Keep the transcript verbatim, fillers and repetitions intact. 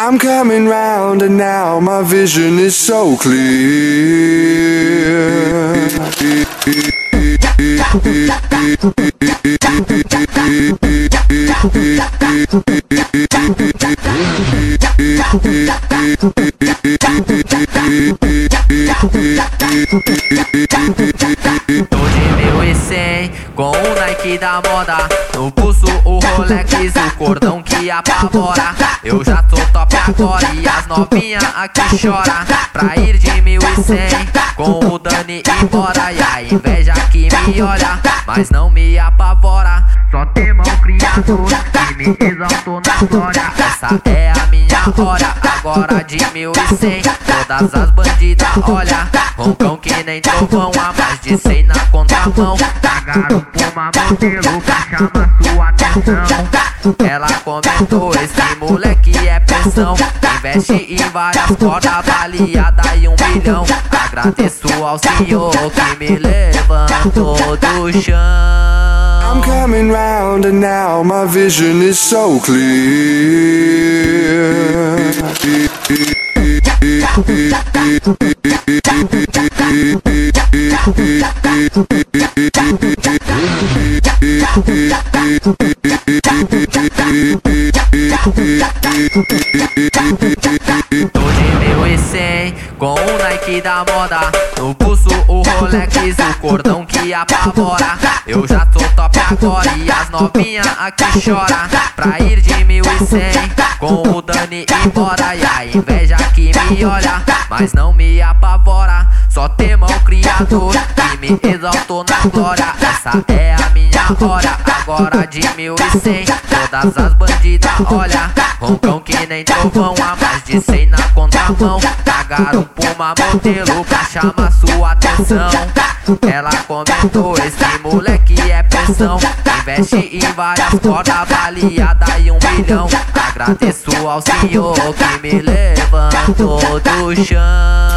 I'm coming round and now my vision is so clear. Tô de mil e cem com o Nike da moda, no pulso o Rolex, o cordão que apavora. Eu já tô top agora e as novinha aqui chora. Pra ir de mil e cem com o Dani embora. E a inveja que me olha, mas não me apavora. Só tema o criador que me exaltou na glória. Essa é a minha hora, agora de mil e cem. Todas as bandidas olha, roncão que nem trovão. A mais de cem na contramão. Pagaram por uma modelo pra chamar sua atenção. Ela comentou, esse moleque é pressão. Investe em várias cordas, avaliada em um milhão. Agradeço ao Senhor que me levantou do chão. I'm coming round and now my vision is so clear. Tô de mil e cem com o Nike da moda, no pulso o Rolex, o cordão que apavora. Eu já tô top agora e as novinha aqui chora. Pra ir de mil e cem com o Dani embora. E a inveja que me olha, mas não me apavora. Só tema o criador que me exaltou na glória. Essa é a minha hora, agora de mil e cem. Todas as bandidas olha, roncão que nem trovão. A mais de cem na contramão. Pagaram por uma modelo pra chamar sua atenção. Ela comentou, esse moleque é pressão. Investe em várias cordas, avaliada em um milhão. Agradeço ao Senhor que me levantou do chão.